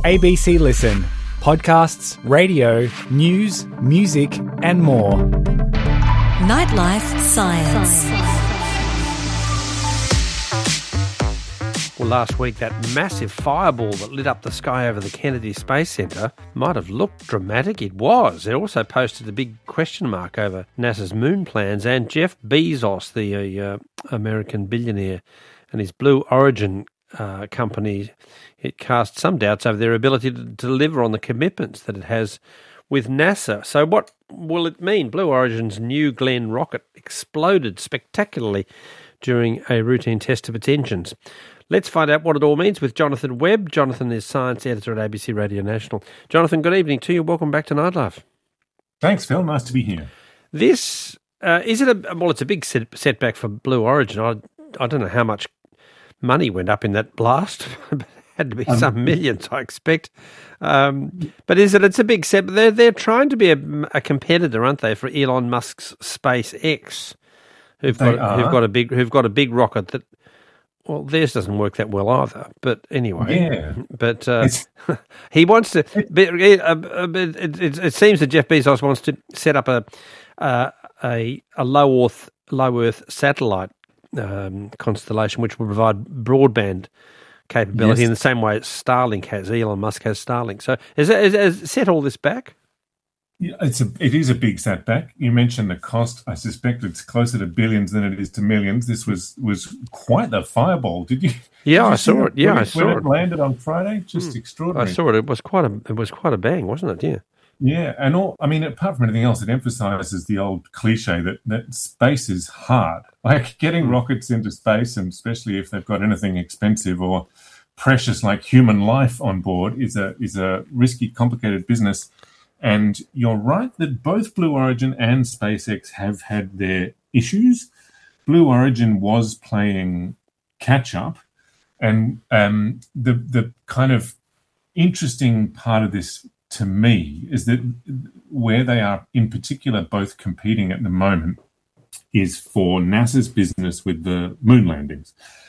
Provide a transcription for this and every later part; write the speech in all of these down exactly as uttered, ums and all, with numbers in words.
A B C Listen. Podcasts, radio, news, music and more. Nightlife Science. Well, last week, that massive fireball that lit up the sky over the Kennedy Space Centre might have looked dramatic. It was. It also posted a big question mark over NASA's moon plans, and Jeff Bezos, the uh, American billionaire, and his Blue Origin uh, company, it cast some doubts over their ability to deliver on the commitments that it has with NASA. So what will it mean? Blue Origin's New Glenn rocket exploded spectacularly during a routine test of its engines. Let's find out what it all means with Jonathan Webb. Jonathan is science editor at A B C Radio National. Jonathan, good evening to you. Welcome back to Nightlife. Thanks, Phil. Nice to be here. This, uh, is it a, well, it's a big set, setback for Blue Origin. I, I don't know how much money went up in that blast. It had to be um, some millions, I expect. Um, but is it, it's a big set. They're, they're trying to be a, a competitor, aren't they, for Elon Musk's SpaceX, who've got, who've got a big, who've got a big rocket that, well, theirs doesn't work that well either. But anyway, yeah. But uh, he wants to. But it, it, it, it seems that Jeff Bezos wants to set up a uh, a, a low Earth low Earth satellite um, constellation, which will provide broadband capability yes. in the same way Starlink has. Elon Musk has Starlink. So has it, has it set all this back? Yeah, it's a, it is a big setback. You mentioned the cost. I suspect it's closer to billions than it is to millions. This was, was quite a fireball. Did you? Yeah, did you I saw it. Yeah, when I it, saw when it. it landed on Friday. Just mm. extraordinary. I saw it. It was quite a. It was quite a bang, wasn't it? Yeah. Yeah, and all. I mean, apart from anything else, it emphasises the old cliche that that space is hard. Like getting mm. rockets into space, and especially if they've got anything expensive or precious like human life on board, is a is a risky, complicated business. And you're right that both Blue Origin and SpaceX have had their issues. Blue Origin was playing catch-up, and um, the the kind of interesting part of this to me is that where they are in particular both competing at the moment is for NASA's business with the moon landings.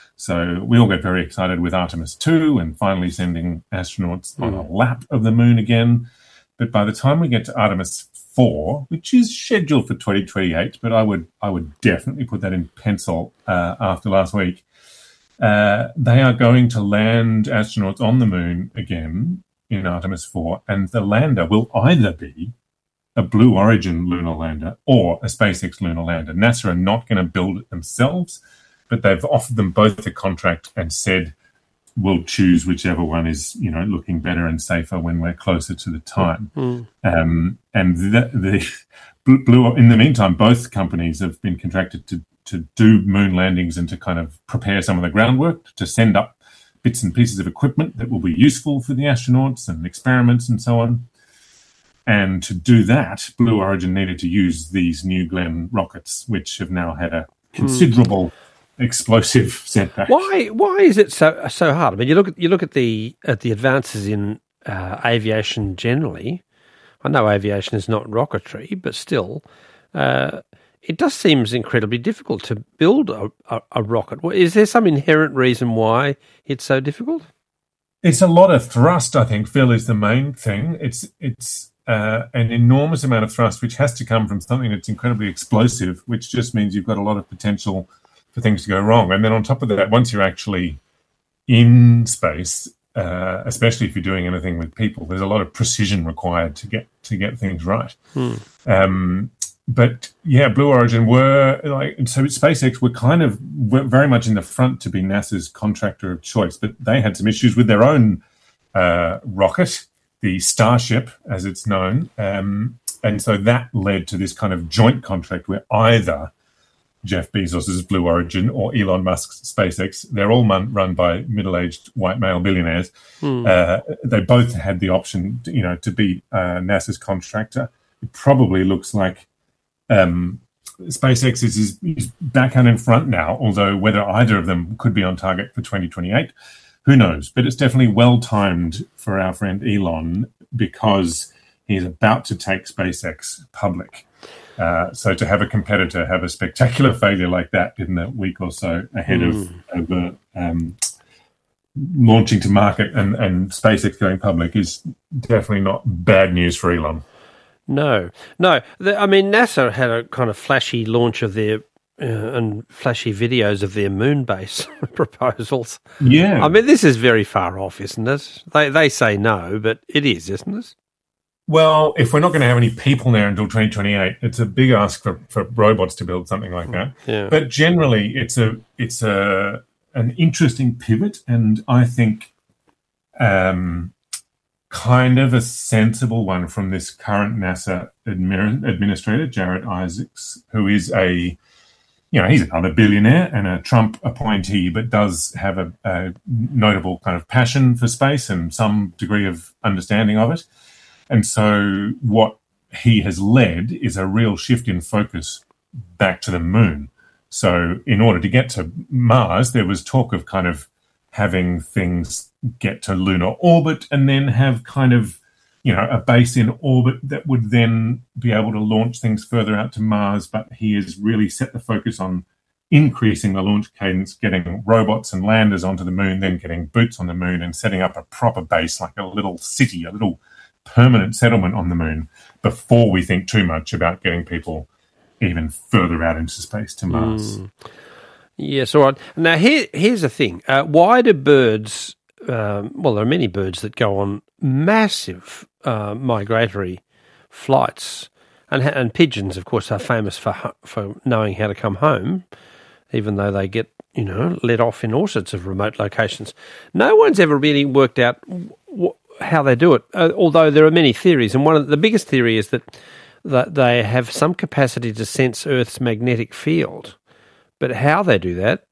So we all get very excited with Artemis two and finally sending astronauts mm. on a lap of the moon again. But by the time we get to Artemis four, which is scheduled for twenty twenty-eight, but I would I would definitely put that in pencil uh, after last week, uh, they are going to land astronauts on the moon again in Artemis four, and the lander will either be a Blue Origin lunar lander or a SpaceX lunar lander. NASA are not going to build it themselves, but they've offered them both a contract and said, we'll choose whichever one is, you know, looking better and safer when we're closer to the time. Mm. Um, and the, the Blue, in the meantime, both companies have been contracted to to do moon landings and to kind of prepare some of the groundwork to send up bits and pieces of equipment that will be useful for the astronauts and experiments and so on. And to do that, Blue Origin needed to use these New Glenn rockets, which have now had a considerable mm. explosive setback. Why? Why is it so so hard? I mean, you look at you look at the at the advances in uh, aviation generally. I know aviation is not rocketry, but still, uh, it does seem incredibly difficult to build a, a, a rocket. Is there some inherent reason why it's so difficult? It's a lot of thrust, I think. Phil, is the main thing. It's it's. Uh, an enormous amount of thrust, which has to come from something that's incredibly explosive, which just means you've got a lot of potential for things to go wrong. And then on top of that, once you're actually in space, uh, especially if you're doing anything with people, there's a lot of precision required to get to get things right. Hmm. Um, but yeah, Blue Origin were like, so SpaceX were kind of were very much in the front to be NASA's contractor of choice, but they had some issues with their own uh, rocket, the Starship, as it's known. Um, and so that led to this kind of joint contract where either Jeff Bezos' Blue Origin or Elon Musk's SpaceX, they're all run, run by middle-aged white male billionaires. Hmm. Uh, they both had the option, to, you know, to be uh, NASA's contractor. It probably looks like um, SpaceX is, is, is back and in front now, although whether either of them could be on target for twenty twenty-eight, who knows? But it's definitely well-timed for our friend Elon because he's about to take SpaceX public. Uh, so to have a competitor have a spectacular failure like that in the week or so ahead mm. of, of uh, um, launching to market and, and SpaceX going public is definitely not bad news for Elon. No, no. The, I mean, NASA had a kind of flashy launch of their uh, and flashy videos of their moon base proposals. Yeah. I mean, this is very far off, isn't it? They they say no, but it is, isn't it? Well, if we're not going to have any people there until twenty twenty-eight, it's a big ask for, for robots to build something like that. Yeah. But generally, it's a it's a an interesting pivot, and I think um, kind of a sensible one from this current NASA admi- administrator, Jared Isaacs, who is a, you know, he's another billionaire and a Trump appointee, but does have a, a notable kind of passion for space and some degree of understanding of it. And so what he has led is a real shift in focus back to the moon. So in order to get to Mars, there was talk of kind of having things get to lunar orbit and then have kind of, you know, a base in orbit that would then be able to launch things further out to Mars. But he has really set the focus on increasing the launch cadence, getting robots and landers onto the moon, then getting boots on the moon and setting up a proper base, like a little city, a little permanent settlement on the moon, before we think too much about getting people even further out into space to Mars. Mm. Yes, all right. Now, here, here's the thing. Uh, why do birds, um, well, there are many birds that go on massive uh, migratory flights, and and pigeons, of course, are famous for for knowing how to come home, even though they get, you know, let off in all sorts of remote locations. No one's ever really worked out wh- how they do it, uh, although there are many theories, and one of the, the biggest theory is that that they have some capacity to sense Earth's magnetic field. But how they do that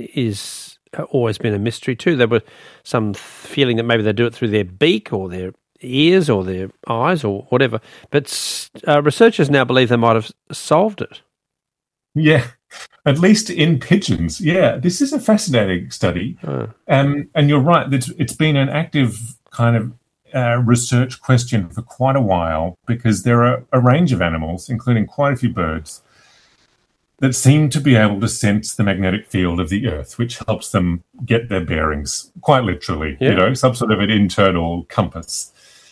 is always been a mystery too. There was some feeling that maybe they do it through their beak or their ears or their eyes or whatever. But uh, researchers now believe they might have solved it. Yeah, at least in pigeons. Yeah, this is a fascinating study. Oh. Um, and you're right, it's, it's been an active kind of uh, research question for quite a while, because there are a range of animals, including quite a few birds, that seem to be able to sense the magnetic field of the Earth, which helps them get their bearings, quite literally, yeah. you know, some sort of an internal compass.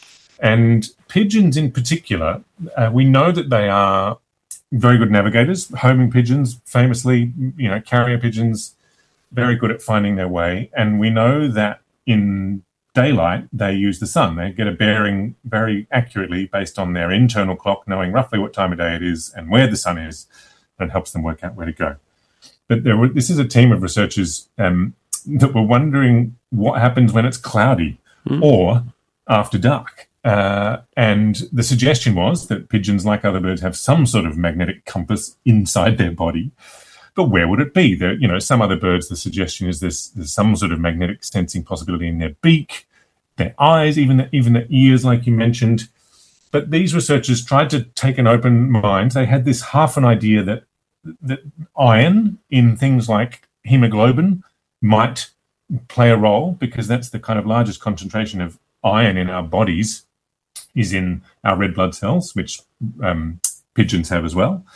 And pigeons in particular, uh, we know that they are very good navigators. Homing pigeons, famously, you know, carrier pigeons, very good at finding their way. And we know that in daylight, they use the sun. They get a bearing very accurately based on their internal clock, knowing roughly what time of day it is and where the sun is. That helps them work out where to go. But there were, this is a team of researchers um, that were wondering what happens when it's cloudy mm. or after dark. Uh, and the suggestion was that pigeons, like other birds, have some sort of magnetic compass inside their body. But where would it be? There, you know, some other birds, the suggestion is there's, there's some sort of magnetic sensing possibility in their beak, their eyes, even the, even the ears, like you mentioned. But these researchers tried to take an open mind. They had this half an idea that that iron in things like hemoglobin might play a role, because that's the kind of largest concentration of iron in our bodies is in our red blood cells, which um, pigeons have as well.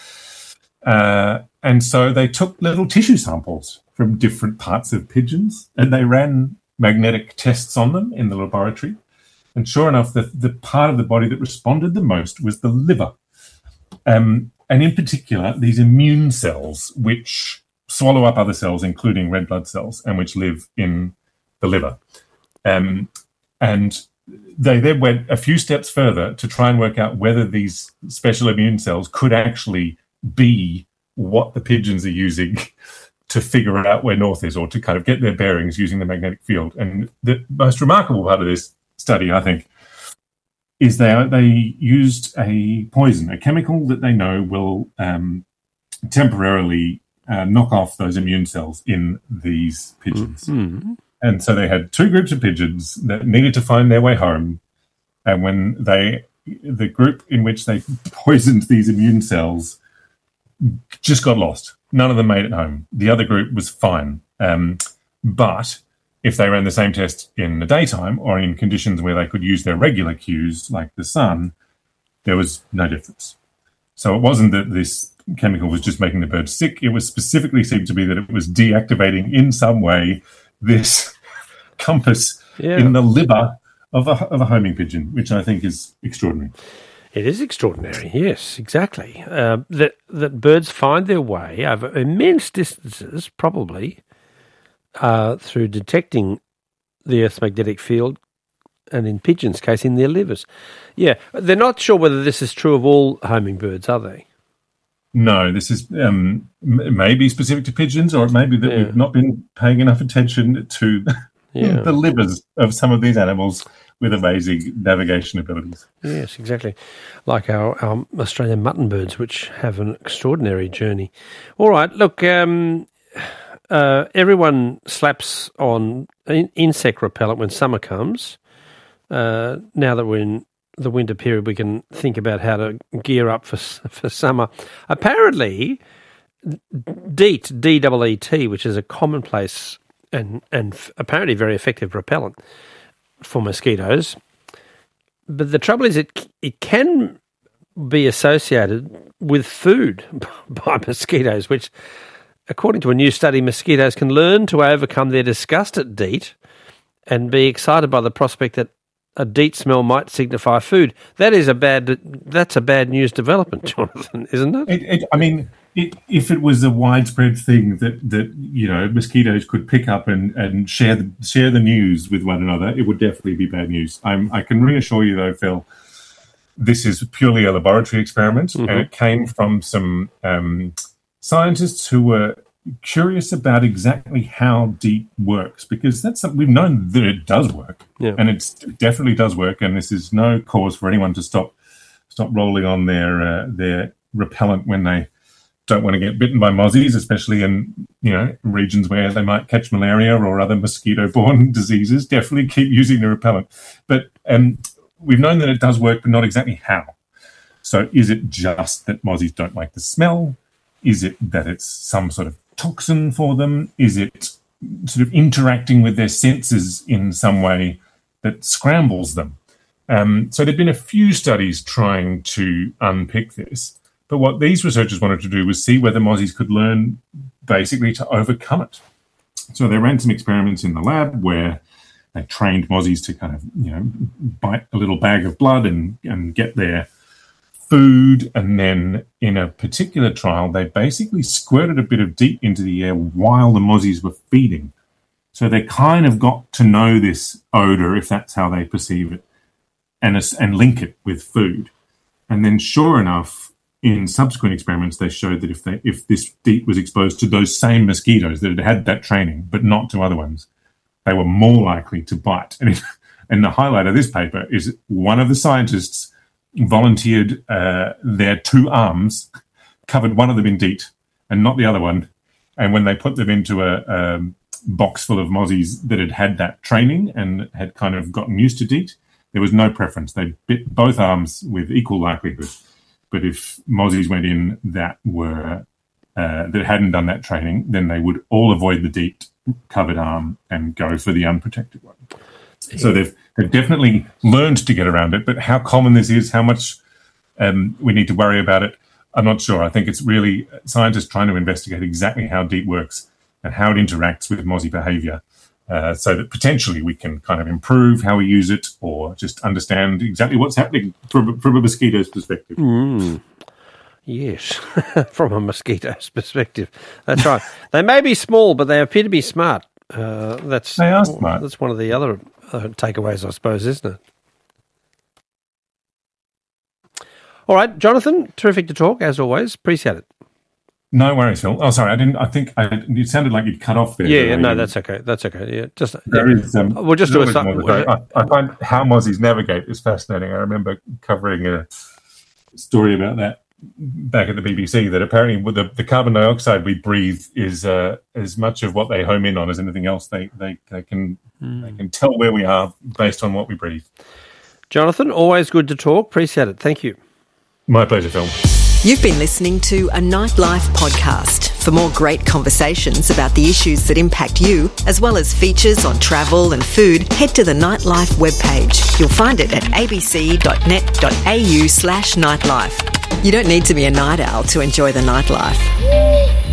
Uh, and so they took little tissue samples from different parts of pigeons and they ran magnetic tests on them in the laboratory. And sure enough, the, the part of the body that responded the most was the liver. Um, and in particular, these immune cells, which swallow up other cells, including red blood cells, and which live in the liver. Um, and they then went a few steps further to try and work out whether these special immune cells could actually be what the pigeons are using to figure out where north is, or to kind of get their bearings using the magnetic field. And the most remarkable part of this study, I think, is they they used a poison, a chemical that they know will um, temporarily uh, knock off those immune cells in these pigeons. Mm-hmm. And so they had two groups of pigeons that needed to find their way home. And when they, the group in which they poisoned these immune cells just got lost. None of them made it home. The other group was fine. Um, but if they ran the same test in the daytime or in conditions where they could use their regular cues, like the sun, there was no difference. So it wasn't that this chemical was just making the birds sick. It was specifically seemed to be that it was deactivating in some way this compass Yeah. in the liver of a, of a homing pigeon, which I think is extraordinary. It is extraordinary, yes, exactly. Uh, that that birds find their way over immense distances, probably, uh, through detecting the Earth's magnetic field, and in pigeons' case, in their livers. Yeah, they're not sure whether this is true of all homing birds, are they? No, this is um, m- maybe specific to pigeons, or it may be that Yeah. we've not been paying enough attention to Yeah. the livers of some of these animals with amazing navigation abilities. Yes, exactly. Like our, our Australian mutton birds, which have an extraordinary journey. All right, look, um, uh, everyone slaps on in- insect repellent when summer comes. Uh, now that we're in the winter period, we can think about how to gear up for for summer. Apparently, DEET, D E E T, which is a commonplace and, and f- apparently very effective repellent for mosquitoes. But the trouble is it it can be associated with food by mosquitoes, which, according to a new study, mosquitoes can learn to overcome their disgust at DEET and be excited by the prospect that a DEET smell might signify food. That is a bad. That's a bad news development, Jonathan, isn't it? It, it, I mean, it, if it was a widespread thing that, that you know mosquitoes could pick up and, and share the share the news with one another, it would definitely be bad news. I'm, I can reassure you, though, Phil, this is purely a laboratory experiment, Mm-hmm. and it came from some um, scientists who were curious about exactly how DEET works, because that's something we've known that it does work, Yeah. and it's, it definitely does work. And this is no cause for anyone to stop stop rolling on their uh, their repellent when they don't want to get bitten by mozzies, especially in you know regions where they might catch malaria or other mosquito-borne diseases. Definitely keep using the repellent, but um, we've known that it does work, but not exactly how. So, is it just that mozzies don't like the smell? Is it that it's some sort of toxin for them? Is it sort of interacting with their senses in some way that scrambles them? Um, so there've been a few studies trying to unpick this, but what these researchers wanted to do was see whether mozzies could learn basically to overcome it. So they ran some experiments in the lab where they trained mozzies to kind of, you know, bite a little bag of blood and, and get their food, and then in a particular trial, they basically squirted a bit of DEET into the air while the mozzies were feeding. So they kind of got to know this odor, if that's how they perceive it, and and link it with food. And then, sure enough, in subsequent experiments, they showed that if they if this DEET was exposed to those same mosquitoes that had had that training, but not to other ones, they were more likely to bite. And, it, and the highlight of this paper is one of the scientists volunteered uh, their two arms, covered one of them in DEET and not the other one. And when they put them into a, a box full of mozzies that had had that training and had kind of gotten used to DEET, there was no preference. They bit both arms with equal likelihood. But if mozzies went in that were uh, that hadn't done that training, then they would all avoid the DEET covered arm and go for the unprotected one. So they've they've definitely learned to get around it, but how common this is, how much um, we need to worry about it, I'm not sure. I think it's really scientists trying to investigate exactly how DEET works and how it interacts with mozzie behaviour, uh, so that potentially we can kind of improve how we use it or just understand exactly what's happening from, from a mosquito's perspective. Mm. Yes, from a mosquito's perspective. That's right. They may be small, but they appear to be smart. Uh, that's They are smart. That's one of the other uh, takeaways, I suppose, isn't it? All right, Jonathan, terrific to talk, as always. Appreciate it. No worries, Phil. Oh, sorry, I didn't. I think I, it sounded like you'd cut off there. Yeah, yeah, but, no, um, that's okay. That's okay. Yeah, just There yeah. is, um, We'll just do a little bit su- more to say. I, I find how mozzies navigate is fascinating. I remember covering a story about that back at the B B C, that apparently with the, the carbon dioxide we breathe is uh, as much of what they home in on as anything else. They they, they can Mm. they can tell where we are based on what we breathe. Jonathan, always good to talk. Appreciate it. Thank you. My pleasure, Phil. You've been listening to a Nightlife podcast. For more great conversations about the issues that impact you, as well as features on travel and food, head to the Nightlife webpage. You'll find it at abc.net.au slash nightlife. You don't need to be a night owl to enjoy the nightlife.